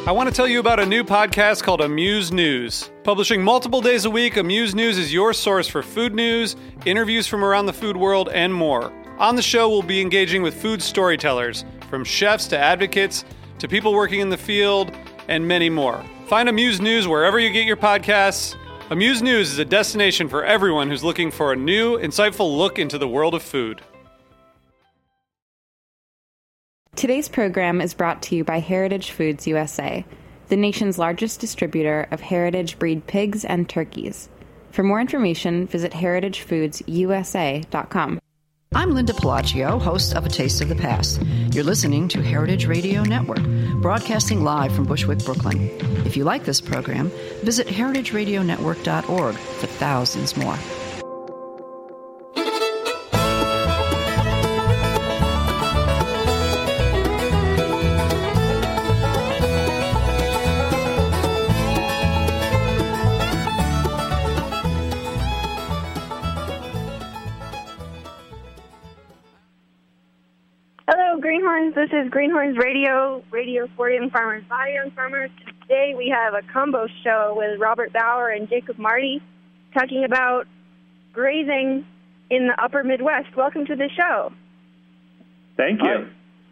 I want to tell you about a new podcast called Amuse News. Publishing multiple days a week, Amuse News is your source for food news, interviews from around the food world, and more. On the show, we'll be engaging with food storytellers, from chefs to advocates to people working in the field, and many more. Find Amuse News wherever you get your podcasts. Amuse News is a destination for everyone who's looking for a new, insightful look into the world of food. Today's program is brought to you by Heritage Foods USA, the nation's largest distributor of heritage breed pigs and turkeys. For more information, visit heritagefoodsusa.com. I'm Linda Pelaccio, host of A Taste of the Past. You're listening to Heritage Radio Network, broadcasting live from Bushwick, Brooklyn. If you like this program, visit heritageradionetwork.org for thousands more. Greenhorns. This is Greenhorns Radio for Young Farmers by Young Farmers. Today we have a combo show with Robert Bauer and Jacob Marty talking about grazing in the upper Midwest. Welcome to the show. Thank you. Hi.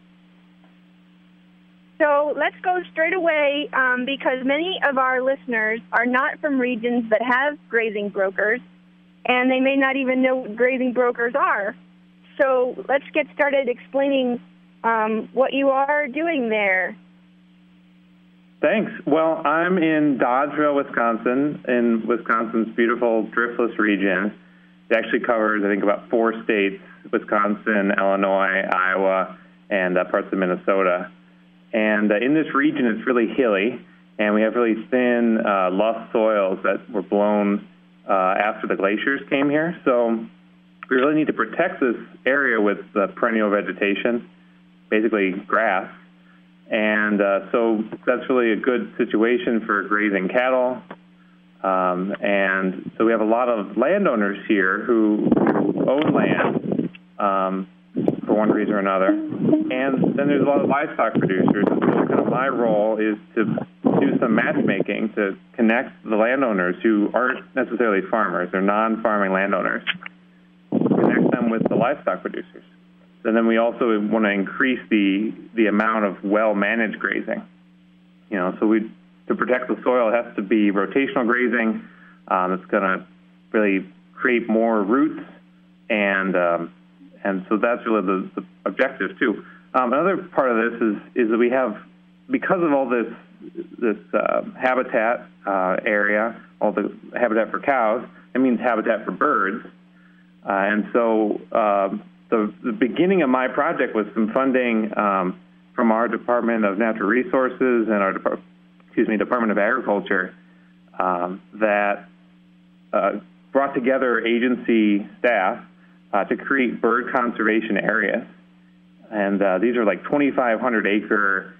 So let's go straight away because many of our listeners are not from regions that have grazing brokers, and they may not even know what grazing brokers are. So let's get started explaining what you are doing there. Thanks. Well, I'm in Dodgeville, Wisconsin, in Wisconsin's beautiful driftless region. It actually covers, I think, about 4 states: Wisconsin, Illinois, Iowa, and parts of Minnesota. And in this region, it's really hilly, and we have really thin, lush soils that were blown after the glaciers came here. So we really need to protect this area with perennial vegetation, basically grass. And so that's really a good situation for grazing cattle. And so we have a lot of landowners here who own land for one reason or another. And then there's a lot of livestock producers. And so kind of my role is to do some matchmaking to connect the landowners who aren't necessarily farmers. They're non-farming landowners. Connect them with the livestock producers. And then we also want to increase the amount of well-managed grazing. So to protect the soil, it has to be rotational grazing. It's going to really create more roots, and so that's really the objective too. Another part of this is that we have, because of all this habitat area, all the habitat for cows, it means habitat for birds. And so the beginning of my project was some funding from our Department of Natural Resources and our Department of Agriculture that brought together agency staff to create bird conservation areas. And these are like 2,500-acre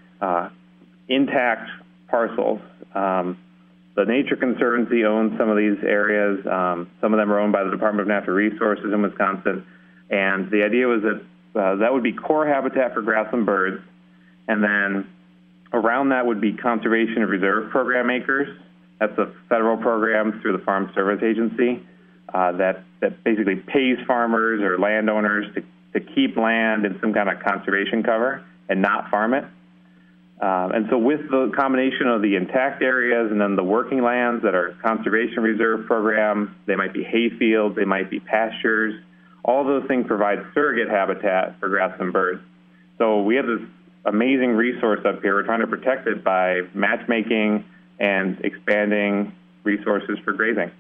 intact parcels. The Nature Conservancy owns some of these areas. Some of them are owned by the Department of Natural Resources in Wisconsin. And the idea was that that would be core habitat for grassland birds. And then around that would be conservation and reserve program acres. That's a federal program through the Farm Service Agency that basically pays farmers or landowners to keep land in some kind of conservation cover and not farm it. And so with the combination of the intact areas and then the working lands that are conservation reserve program, they might be hay fields, they might be pastures, all those things provide surrogate habitat for grassland birds. So we have this amazing resource up here. We're trying to protect it by matchmaking and expanding resources for grazing.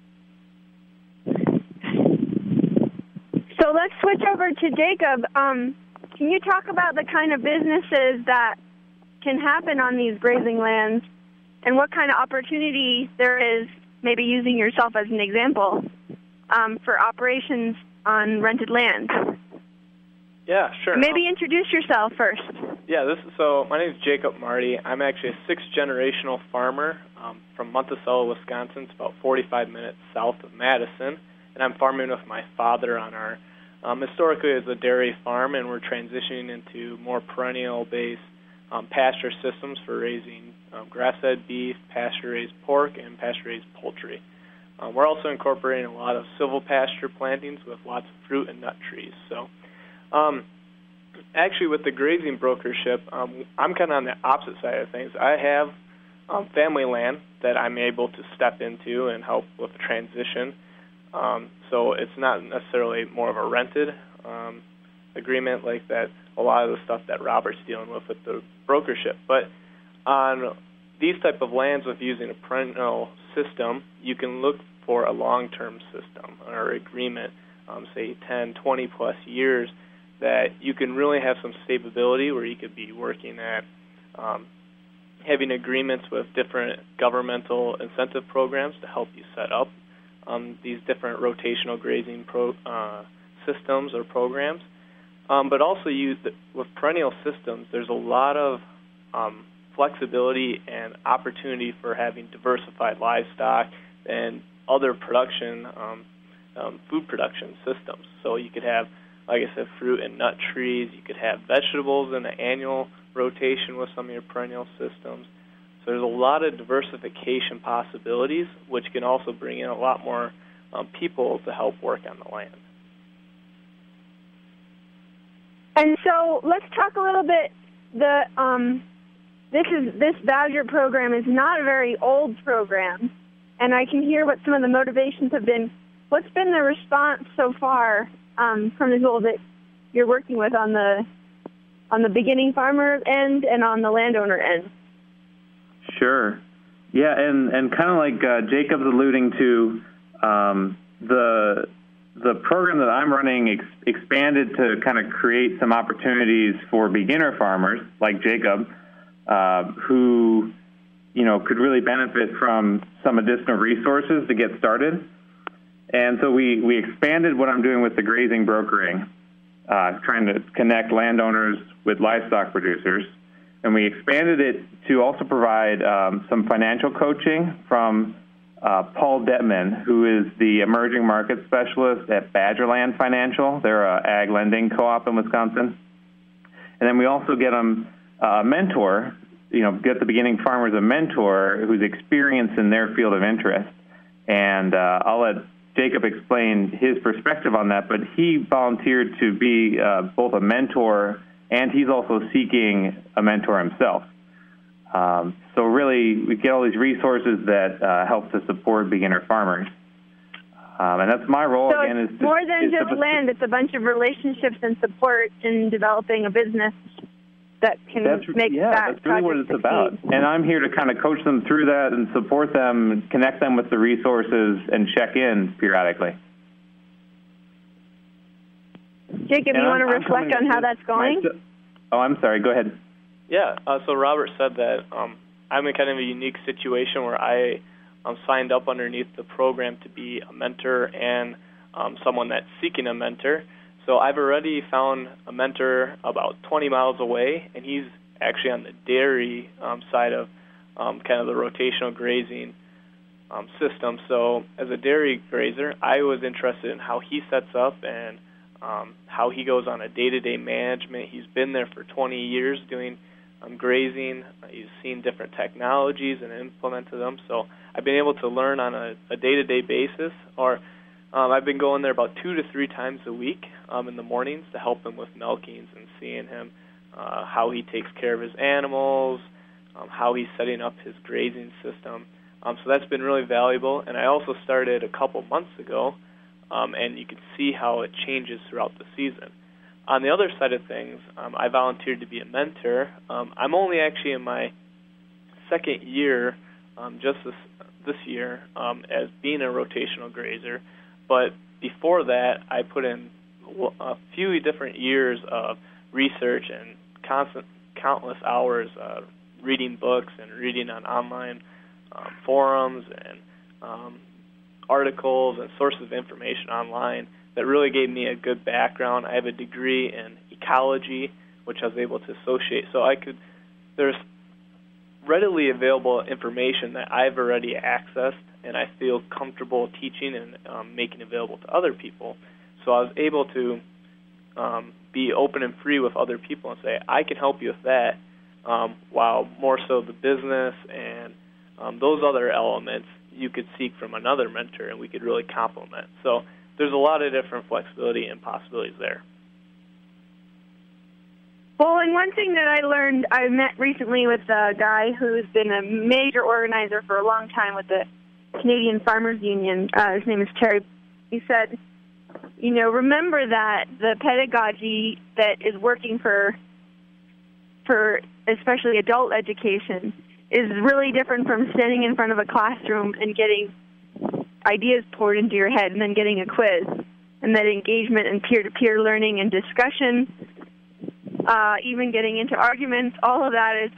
So let's switch over to Jacob. Can you talk about the kind of businesses that can happen on these grazing lands and what kind of opportunity there is, maybe using yourself as an example, for operations on rented land? Yeah, sure. Maybe introduce yourself first. Yeah, my name is Jacob Marty. I'm actually a 6th-generational farmer from Monticello, Wisconsin. It's about 45 minutes south of Madison, and I'm farming with my father on our historically as a dairy farm, and we're transitioning into more perennial-based pasture systems for raising grass-fed beef, pasture-raised pork, and pasture-raised poultry. We're also incorporating a lot of silvopasture plantings with lots of fruit and nut trees. So actually with the grazing brokership, I'm kind of on the opposite side of things. I have family land that I'm able to step into and help with the transition. So it's not necessarily more of a rented agreement like that, a lot of the stuff that Robert's dealing with the brokership. But on these type of lands with using a perennial system, you can look for a long-term system or agreement, say 10, 20-plus years, that you can really have some stability where you could be working at having agreements with different governmental incentive programs to help you set up these different rotational grazing systems or programs. But also with perennial systems, there's a lot of flexibility and opportunity for having diversified livestock and other production, food production systems. So you could have, like I said, fruit and nut trees. You could have vegetables in an annual rotation with some of your perennial systems. So there's a lot of diversification possibilities, which can also bring in a lot more people to help work on the land. And so let's talk a little bit. This Badger program is not a very old program, and I can hear what some of the motivations have been. What's been the response so far from the people that you're working with on the beginning farmer end and on the landowner end? Sure. Yeah, and kind of like Jacob's alluding to, the program that I'm running expanded to kind of create some opportunities for beginner farmers like Jacob, who, could really benefit from some additional resources to get started. And so we expanded what I'm doing with the grazing brokering, trying to connect landowners with livestock producers. And we expanded it to also provide some financial coaching from Paul Detman, who is the emerging market specialist at Badgerland Financial. They're an ag lending co-op in Wisconsin. And then we also get them a mentor, get the beginning farmers a mentor who's experienced in their field of interest. And I'll let Jacob explain his perspective on that, but he volunteered to be both a mentor and he's also seeking a mentor himself. So really, we get all these resources that help to support beginner farmers. And that's my role, so again. It's more than just land. It's a bunch of relationships and support in developing a business that can make that that's really what it's succeed. about. And I'm here to kind of coach them through that and support them, connect them with the resources, and check in periodically. Jacob, you want to reflect on how that's going? I'm sorry. Go ahead. Yeah, so Robert said that I'm in kind of a unique situation where I signed up underneath the program to be a mentor and someone that's seeking a mentor. So I've already found a mentor about 20 miles away, and he's actually on the dairy side of kind of the rotational grazing system. So as a dairy grazer, I was interested in how he sets up and how he goes on a day-to-day management. He's been there for 20 years doing grazing. He's seen different technologies and implemented them. So I've been able to learn on a day-to-day basis, or I've been going there about 2 to 3 times a week in the mornings to help him with milkings and seeing him, how he takes care of his animals, how he's setting up his grazing system. So that's been really valuable. And I also started a couple months ago, and you can see how it changes throughout the season. On the other side of things, I volunteered to be a mentor. I'm only actually in my second year, just this year, as being a rotational grazer. But before that, I put in a few different years of research and countless hours reading books and reading on online forums and articles and sources of information online that really gave me a good background. I have a degree in ecology, which I was able to associate. So there's readily available information that I've already accessed and I feel comfortable teaching and making available to other people. So I was able to be open and free with other people and say, I can help you with that. while more so the business and those other elements you could seek from another mentor, and we could really complement. So there's a lot of different flexibility and possibilities there. Well, and one thing that I learned, I met recently with a guy who's been a major organizer for a long time with the Canadian Farmers Union. His name is Terry. He said, remember that the pedagogy that is working for especially adult education is really different from standing in front of a classroom and getting ideas poured into your head and then getting a quiz. And that engagement and peer-to-peer learning and discussion, even getting into arguments, all of that is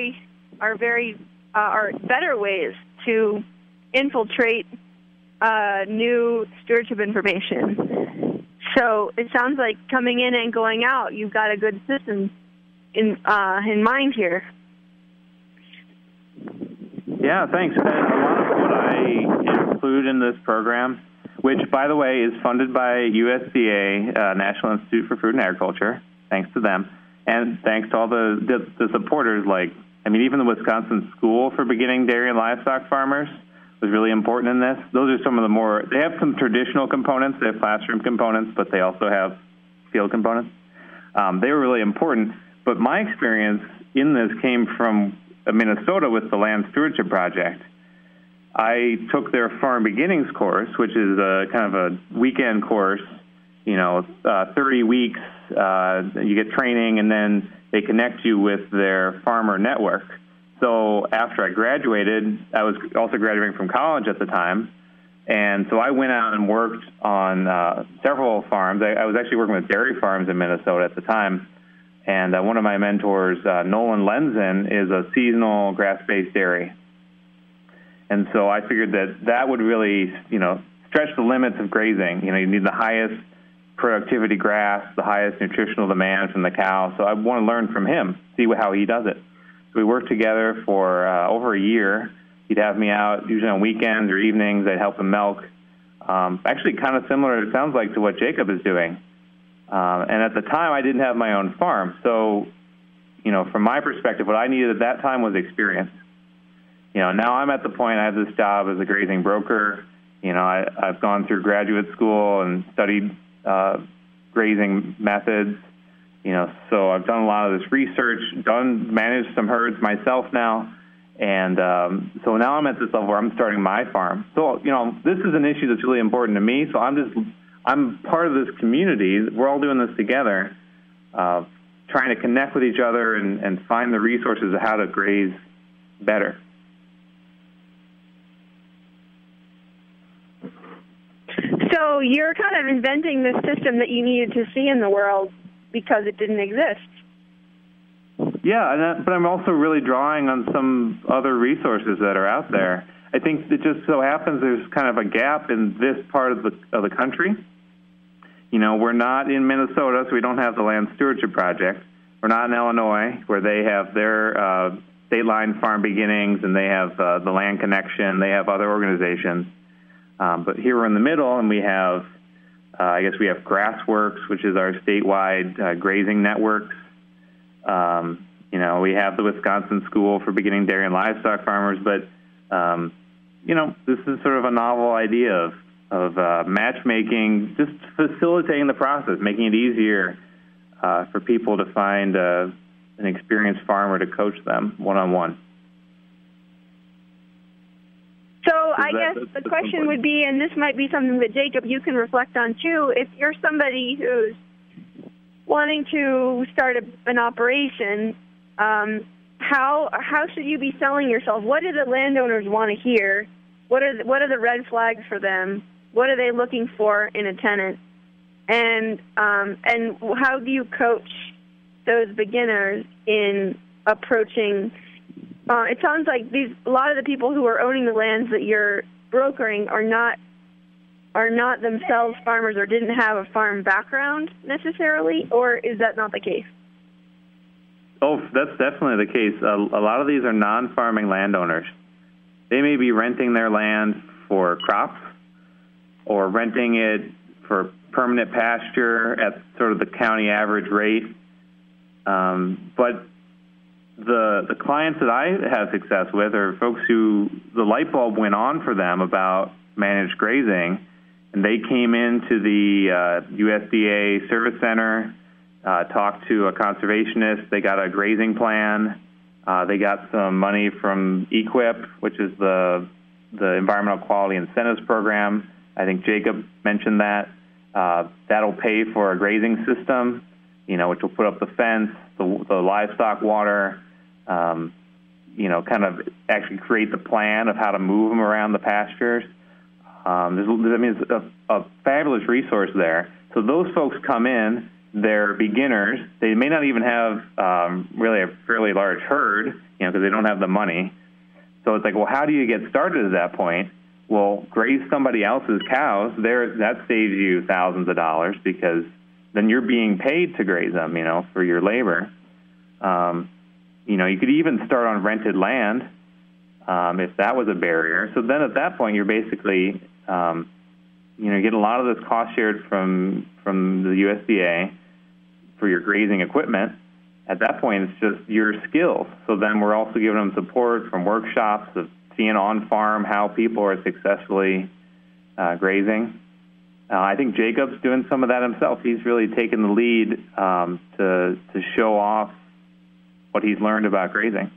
are better ways to infiltrate new stewardship information. So it sounds like coming in and going out, you've got a good system in mind here. Yeah, thanks. And a lot of what I include in this program, which, by the way, is funded by USDA, National Institute for Food and Agriculture, thanks to them, and thanks to all the supporters, even the Wisconsin School for Beginning Dairy and Livestock Farmers was really important in this. Those are some of the more, they have some traditional components, they have classroom components, but they also have field components. They were really important, but my experience in this came from Minnesota with the Land Stewardship Project. I took their Farm Beginnings course, which is a kind of a weekend course, 30 weeks, you get training, and then they connect you with their farmer network. So after I graduated, I was also graduating from college at the time, and so I went out and worked on several farms. I was actually working with dairy farms in Minnesota at the time, and one of my mentors, Nolan Lenzen, is a seasonal grass-based dairy. And so I figured that would really, stretch the limits of grazing. You need the highest productivity grass, the highest nutritional demand from the cow. So I want to learn from him, see how he does it. So we worked together for over a year. He'd have me out usually on weekends or evenings. I'd help him milk. Actually kind of similar, it sounds like, to what Jacob is doing. And at the time, I didn't have my own farm. So, from my perspective, what I needed at that time was experience. Now I'm at the point I have this job as a grazing broker. I've gone through graduate school and studied grazing methods. So I've done a lot of this research, managed some herds myself now. And so now I'm at this level where I'm starting my farm. So, this is an issue that's really important to me. So I'm part of this community. We're all doing this together, trying to connect with each other and find the resources of how to graze better. So you're kind of inventing this system that you needed to see in the world because it didn't exist. Yeah, but I'm also really drawing on some other resources that are out there. I think it just so happens there's kind of a gap in this part of the country. We're not in Minnesota, so we don't have the Land Stewardship Project. We're not in Illinois, where they have their State Line Farm Beginnings, and they have the Land Connection. They have other organizations. But here we're in the middle, and we have, we have Grassworks, which is our statewide grazing networks. We have the Wisconsin School for Beginning Dairy and Livestock Farmers, but, this is sort of a novel idea of matchmaking, just facilitating the process, making it easier for people to find an experienced farmer to coach them one-on-one. So I guess the question would be, and this might be something that, Jacob, you can reflect on too, if you're somebody who's wanting to start an operation, how should you be selling yourself? What do the landowners want to hear? What are the red flags for them? What are they looking for in a tenant? And how do you coach those beginners in approaching? It sounds like a lot of the people who are owning the lands that you're brokering are not themselves farmers or didn't have a farm background necessarily, or is that not the case? Oh, that's definitely the case. A lot of these are non-farming landowners. They may be renting their land for crops or renting it for permanent pasture at sort of the county average rate. But the clients that I have success with are folks who the light bulb went on for them about managed grazing, and they came into the USDA Service Center, talked to a conservationist, they got a grazing plan, they got some money from EQIP, which is the Environmental Quality Incentives Program. I think Jacob mentioned that. That'll pay for a grazing system, which will put up the fence, the livestock water, kind of actually create the plan of how to move them around the pastures. It's a fabulous resource there. So those folks come in, they're beginners. They may not even have really a fairly large herd, because they don't have the money. So it's like, well, how do you get started at that point? Well, graze somebody else's cows. That saves you thousands of dollars because then you're being paid to graze them, for your labor. You could even start on rented land if that was a barrier. So then at that point, you're basically, you get a lot of this cost shared from the USDA for your grazing equipment. At that point, it's just your skills. So then we're also giving them support from workshops of seeing on farm how people are successfully grazing. I think Jacob's doing some of that himself. He's really taken the lead to show off what he's learned about grazing.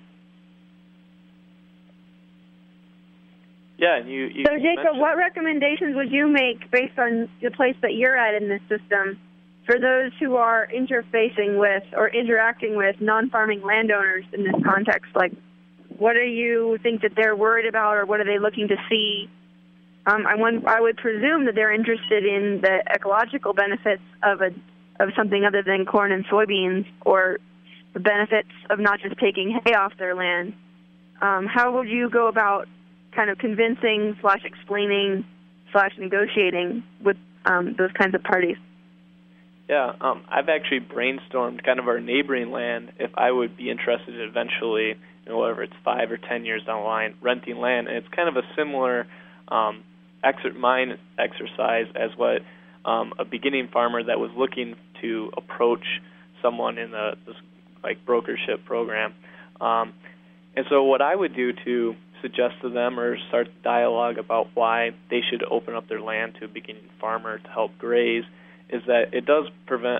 Yeah, So, Jacob, what recommendations would you make based on the place that you're at in this system for those who are interfacing with or interacting with non-farming landowners in this context? Like, what do you think that they're worried about, or what are they looking to see? I would presume that they're interested in the ecological benefits of something other than corn and soybeans, or the benefits of not just taking hay off their land. How would you go about kind of convincing / explaining / negotiating with those kinds of parties? Yeah, I've actually brainstormed kind of our neighboring land if I would be interested eventually, whether it's 5 or 10 years down the line, renting land. And it's kind of a similar mind exercise as what a beginning farmer that was looking to approach someone in this brokership program. And so what I would do to suggest to them or start dialogue about why they should open up their land to a beginning farmer to help graze is that it does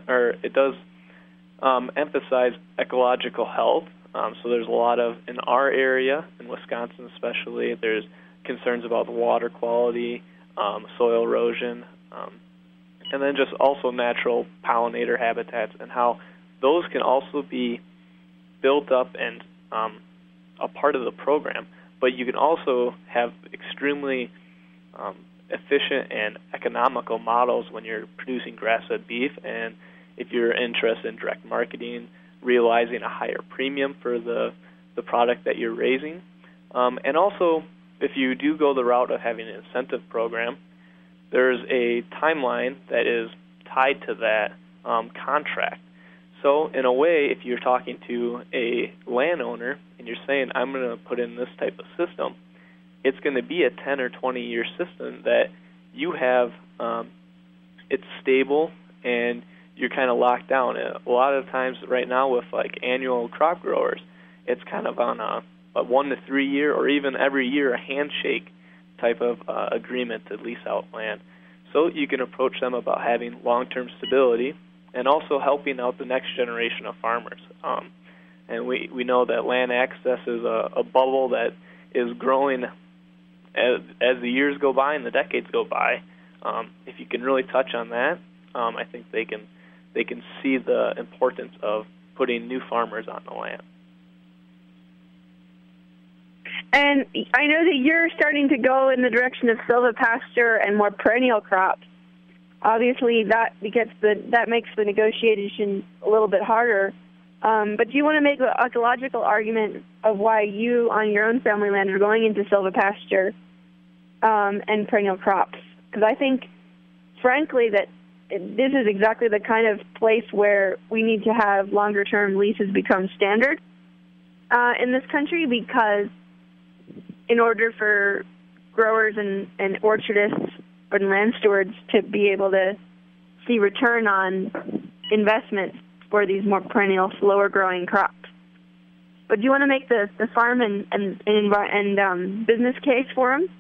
emphasize ecological health. So there's a lot of, in our area, in Wisconsin especially, there's concerns about the water quality, soil erosion, and then just also natural pollinator habitats and how those can also be built up and a part of the program. But you can also have extremely efficient and economical models when you're producing grass-fed beef, and if you're interested in direct marketing, realizing a higher premium for the product that you're raising. And also, if you do go the route of having an incentive program, there's a timeline that is tied to that contract. So in a way, if you're talking to a landowner and you're saying, I'm going to put in this type of system, it's going to be a 10 or 20-year system that you have, it's stable and you're kind of locked down. A lot of times right now with annual crop growers, it's kind of on a 1 to 3 year or even every year a handshake type of agreement to lease out land. So you can approach them about having long-term stability and also helping out the next generation of farmers. And we know that land access is a bubble that is growing as the years go by and the decades go by. If you can really touch on that, I think they can see the importance of putting new farmers on the land. And I know that you're starting to go in the direction of silvopasture and more perennial crops. Obviously, that makes the negotiation a little bit harder. But do you want to make an ecological argument of why you, on your own family land, are going into silvopasture and perennial crops? Because I think, frankly, that this is exactly the kind of place where we need to have longer-term leases become standard in this country, because in order for growers and orchardists and land stewards to be able to see return on investment for these more perennial, slower-growing crops. But do you want to make the farm and business case for them?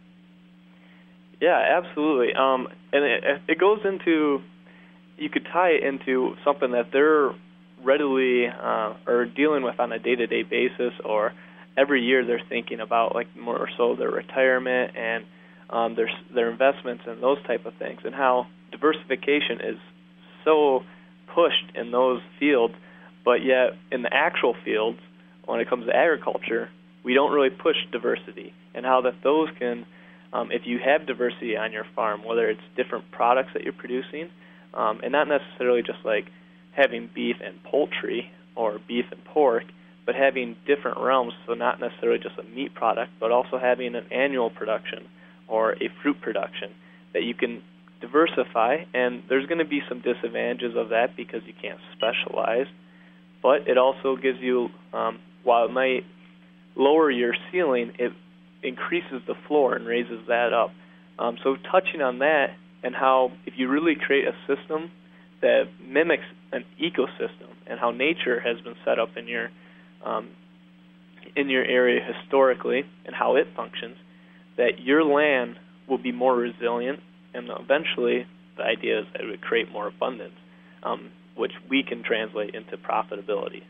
Yeah, absolutely. And it goes into, you could tie it into something that they're readily or dealing with on a day-to-day basis, or every year they're thinking about, like more so their retirement and their investments and those type of things, and how diversification is so pushed in those fields, but yet in the actual fields, when it comes to agriculture, we don't really push diversity, and how that those can, if you have diversity on your farm, whether it's different products that you're producing, and not necessarily just like having beef and poultry or beef and pork, but having different realms, so not necessarily just a meat product, but also having an annual production or a fruit production that you can diversify. And there's going to be some disadvantages of that because you can't specialize, but it also gives you, while it might lower your ceiling, it increases the floor and raises that up. So touching on that, and how if you really create a system that mimics an ecosystem and how nature has been set up in your area historically and how it functions, that your land will be more resilient, and eventually the idea is that it would create more abundance, which we can translate into profitability.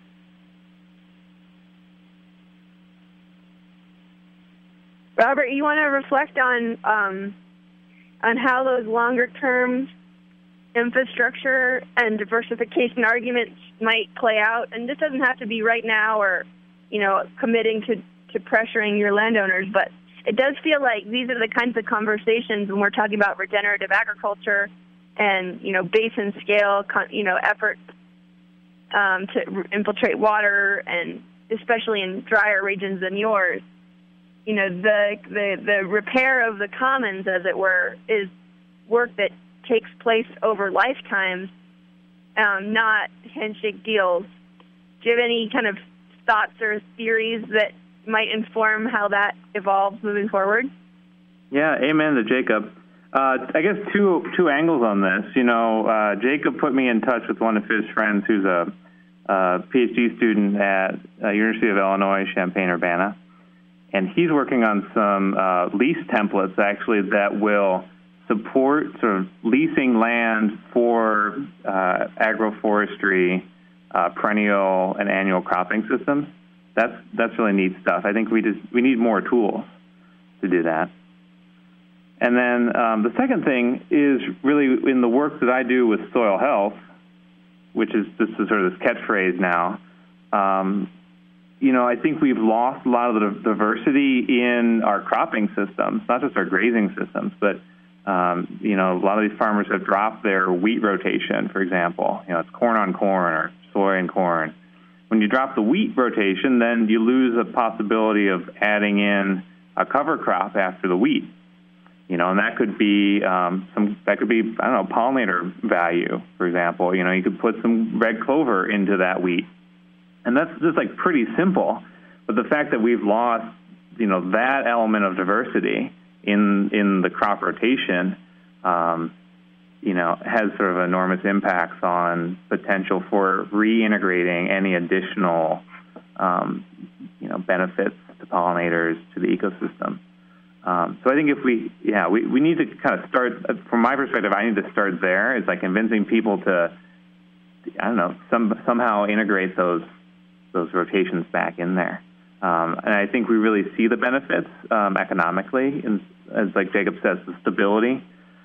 Robert, you want to reflect on how those longer-term infrastructure and diversification arguments might play out? And this doesn't have to be right now or, committing to pressuring your landowners, but it does feel like these are the kinds of conversations when we're talking about regenerative agriculture and, basin scale, efforts to infiltrate water, and especially in drier regions than yours. The repair of the commons, as it were, is work that takes place over lifetimes, not handshake deals. Do you have any kind of thoughts or theories that might inform how that evolves moving forward? Yeah, amen to Jacob. I guess two angles on this. Jacob put me in touch with one of his friends who's a PhD student at University of Illinois, Champaign-Urbana. And he's working on some lease templates, actually, that will support sort of leasing land for agroforestry, perennial and annual cropping systems. That's really neat stuff. I think we need more tools to do that. And then the second thing is really in the work that I do with soil health, which is just sort of this catchphrase now. I think we've lost a lot of the diversity in our cropping systems, not just our grazing systems, but, a lot of these farmers have dropped their wheat rotation, for example. It's corn on corn or soy and corn. When you drop the wheat rotation, then you lose a possibility of adding in a cover crop after the wheat. And that could be pollinator value, for example. You could put some red clover into that wheat. And that's just like pretty simple, but the fact that we've lost, that element of diversity in the crop rotation, has sort of enormous impacts on potential for reintegrating any additional, benefits to pollinators, to the ecosystem. So I think if we need to kind of start, from my perspective, I need to start there. It's like convincing people to, somehow integrate those rotations back in there. And I think we really see the benefits economically, as like Jacob says, the stability,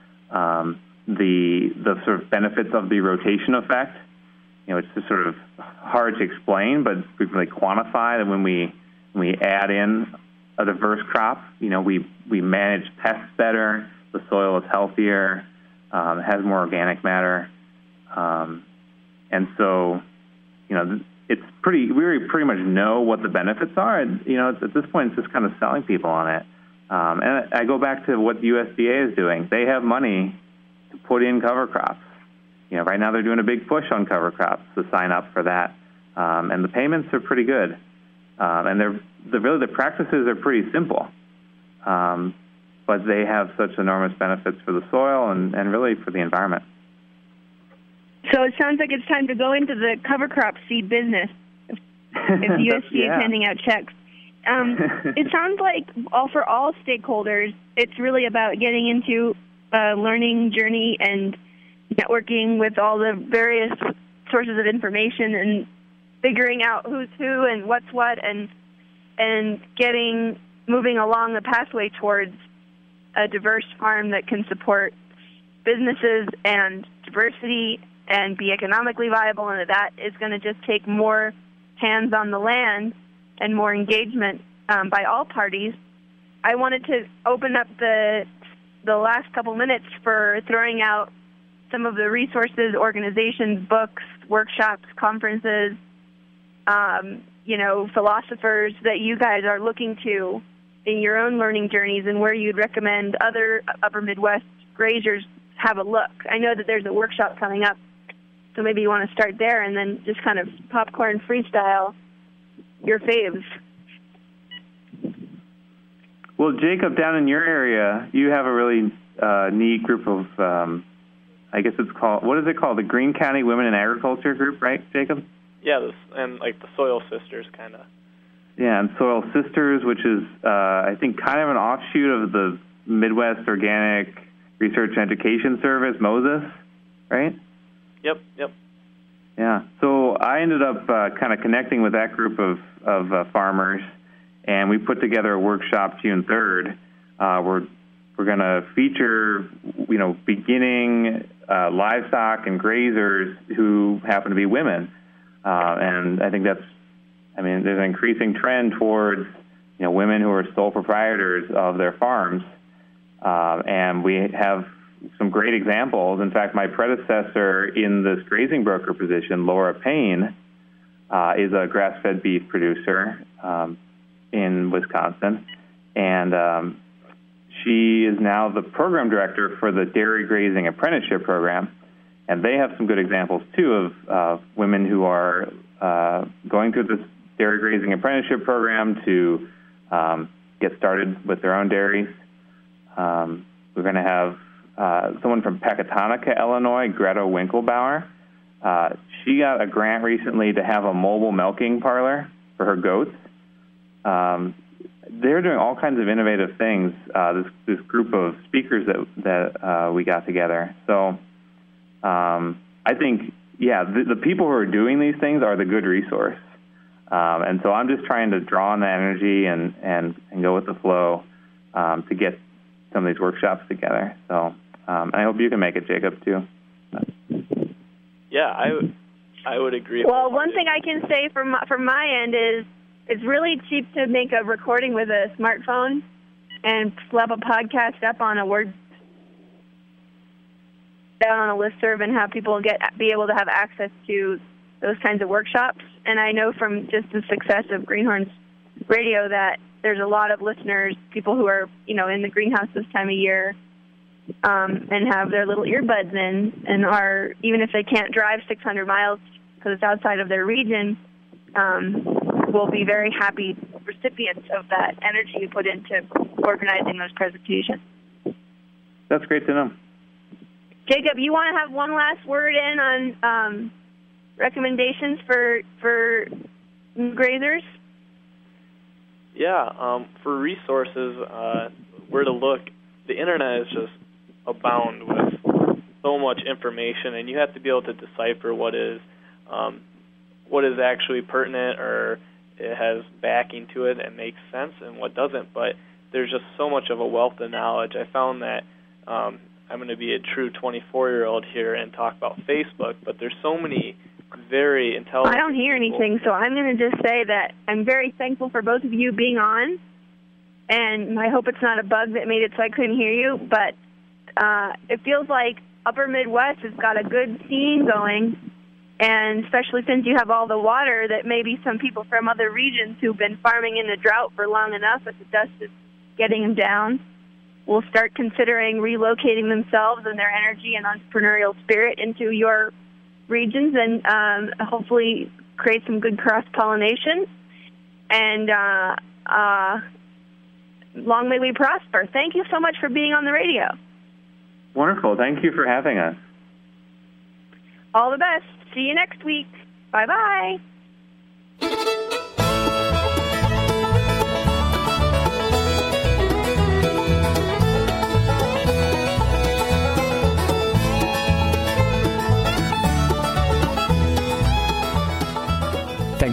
the sort of benefits of the rotation effect. It's just sort of hard to explain, but we really quantify that when we add in a diverse crop, we manage pests better, the soil is healthier, it has more organic matter, and so, it's we pretty much know what the benefits are, and at this point it's just kind of selling people on it. And I go back to what the USDA is doing. They have money to put in cover crops. Right now they're doing a big push on cover crops to sign up for that, and the payments are pretty good. And the practices are pretty simple, but they have such enormous benefits for the soil and really for the environment. So it sounds like it's time to go into the cover crop seed business. if USC is handing out checks. It sounds like for all stakeholders, it's really about getting into a learning journey and networking with all the various sources of information and figuring out who's who and what's what, and moving along the pathway towards a diverse farm that can support businesses and diversity and be economically viable, and that is going to just take more hands on the land and more engagement by all parties. I wanted to open up the last couple minutes for throwing out some of the resources, organizations, books, workshops, conferences, philosophers that you guys are looking to in your own learning journeys, and where you'd recommend other Upper Midwest grazers have a look. I know that there's a workshop coming up, so maybe you want to start there and then just kind of popcorn freestyle your faves. Well, Jacob, down in your area, you have a really neat group of, I guess it's called, what is it called? The Greene County Women in Agriculture group, right, Jacob? Yeah, and like the Soil Sisters, kind of. Yeah, and Soil Sisters, which is, I think, kind of an offshoot of the Midwest Organic Research and Education Service, MOSES, right? Yep. Yeah, so I ended up kind of connecting with that group of farmers, and we put together a workshop June 3rd. We're going to feature, beginning livestock and grazers who happen to be women. And I think there's an increasing trend towards, women who are sole proprietors of their farms. And we have some great examples. In fact, my predecessor in this grazing broker position, Laura Payne, is a grass-fed beef producer in Wisconsin. And she is now the program director for the Dairy Grazing Apprenticeship Program. And they have some good examples, too, of women who are going through this Dairy Grazing Apprenticeship Program to get started with their own dairies. We're going to have someone from Pecatonica, Illinois, Greta Winkelbauer. She got a grant recently to have a mobile milking parlor for her goats. They're doing all kinds of innovative things, this group of speakers that we got together. So I think, the people who are doing these things are the good resource. And so I'm just trying to draw on that energy and go with the flow to get some of these workshops together. So I hope you can make it, Jacob, too. Yeah, I would agree. Well, one thing I can say from my end is it's really cheap to make a recording with a smartphone and slap a podcast up on a Word down on a listserv and have people be able to have access to those kinds of workshops. And I know from just the success of Greenhorns Radio that there's a lot of listeners, people who are, in the greenhouse this time of year, and have their little earbuds in and are, even if they can't drive 600 miles because it's outside of their region, will be very happy recipients of that energy you put into organizing those presentations. That's great to know. Jacob, you want to have one last word in on recommendations for grazers? Yeah, for resources, where to look, the internet is just abound with so much information, and you have to be able to decipher what is actually pertinent or it has backing to it and makes sense and what doesn't. But there's just so much of a wealth of knowledge. I found that I'm going to be a true 24-year-old here and talk about Facebook, but there's so many very intelligent I don't hear people. anything, so I'm going to just say that I'm very thankful for both of you being on, and I hope it's not a bug that made it so I couldn't hear you, but it feels like Upper Midwest has got a good scene going, and especially since you have all the water that maybe some people from other regions who've been farming in the drought for long enough that the dust is getting them down will start considering relocating themselves and their energy and entrepreneurial spirit into your regions and hopefully create some good cross-pollination. And long may we prosper. Thank you so much for being on the radio. Wonderful. Thank you for having us. All the best. See you next week. Bye-bye.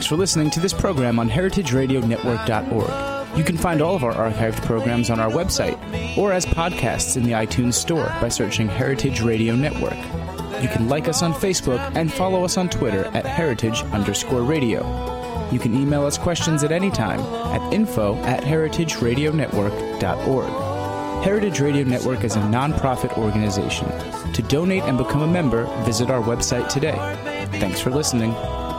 Thanks for listening to this program on heritageradionetwork.org. You can find all of our archived programs on our website or as podcasts in the iTunes Store by searching Heritage Radio Network. You can like us on Facebook and follow us on Twitter at heritage_radio. You can email us questions at any time at info@heritageradionetwork.org. Heritage Radio Network is a non-profit organization. To donate and become a member, visit our website today. Thanks for listening.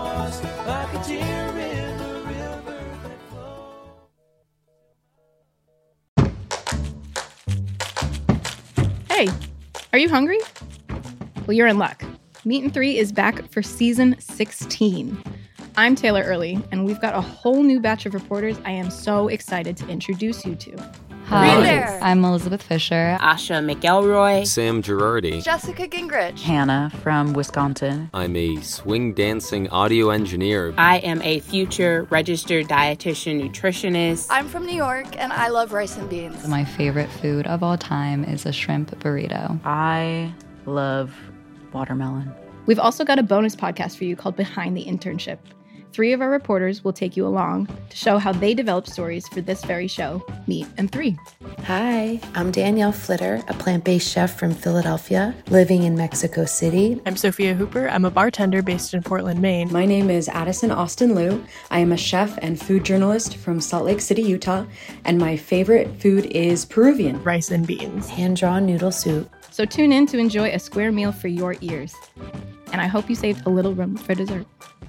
Hey, are you hungry? Well, you're in luck. Meat and 3 is back for season 16. I'm Taylor Early, and we've got a whole new batch of reporters I am so excited to introduce you to. Hi, I'm Elizabeth Fisher. Asha McElroy. Sam Girardi. Jessica Gingrich. Hannah from Wisconsin. I'm a swing dancing audio engineer. I am a future registered dietitian nutritionist. I'm from New York, and I love rice and beans. My favorite food of all time is a shrimp burrito. I love watermelon. We've also got a bonus podcast for you called Behind the Internship. 3 of our reporters will take you along to show how they develop stories for this very show, Meat and 3. Hi, I'm Danielle Flitter, a plant-based chef from Philadelphia, living in Mexico City. I'm Sophia Hooper. I'm a bartender based in Portland, Maine. My name is Addison Austin Liu. I am a chef and food journalist from Salt Lake City, Utah, and my favorite food is Peruvian. Rice and beans. Hand-drawn noodle soup. So tune in to enjoy a square meal for your ears. And I hope you saved a little room for dessert.